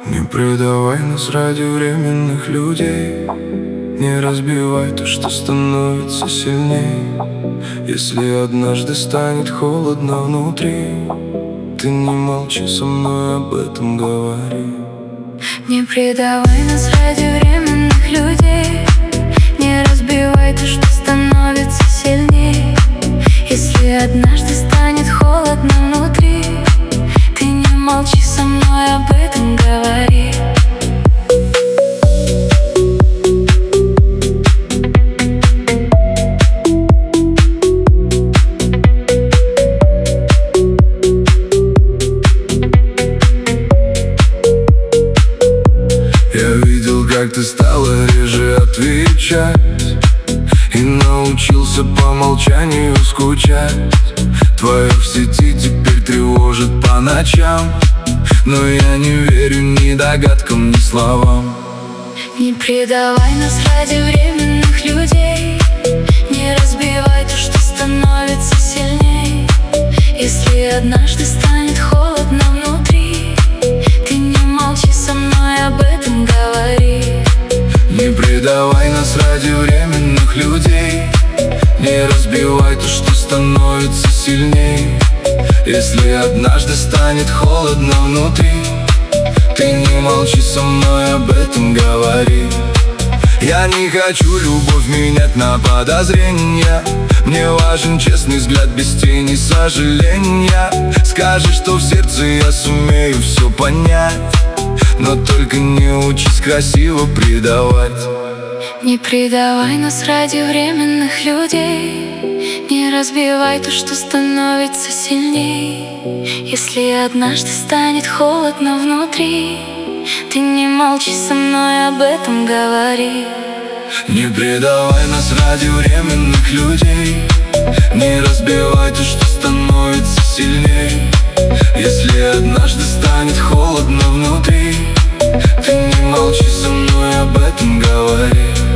Не предавай нас ради временных людей. Не разбивай то, что становится сильней. Если однажды станет холодно внутри, ты не молчи, со мной об этом говори. Не предавай нас ради временных людей. Не разбивай то, что становится сильней. Если однажды станет холодно внутри, ты не молчи, со мной об этом говори. Я видел, как ты стала реже отвечать, и научился по молчанию скучать. Твое в сети теперь тревожит по ночам, но я не верю ни догадкам, ни словам. Не предавай нас ради временных людей. Не разбивай то, что становится сильней. Если однажды станет холодно внутри, ты не молчи, со мной об этом говори. Не предавай нас ради временных людей. Не разбивай то, что становится сильней. Если однажды станет холодно внутри, ты не молчи, со мной об этом говори. Я не хочу любовь менять на подозрения. Мне важен честный взгляд без тени сожаления. Скажи, что в сердце я сумею все понять, но только не учись красиво предавать. Не предавай нас ради временных людей. Не разбивай то, что становится сильней. Если однажды станет холодно внутри, ты не молчи, со мной об этом говори. Не предавай нас ради временных людей. Не разбивай то, что становится сильней. Если однажды станет холодно внутри, ты не молчи, со мной об этом говори.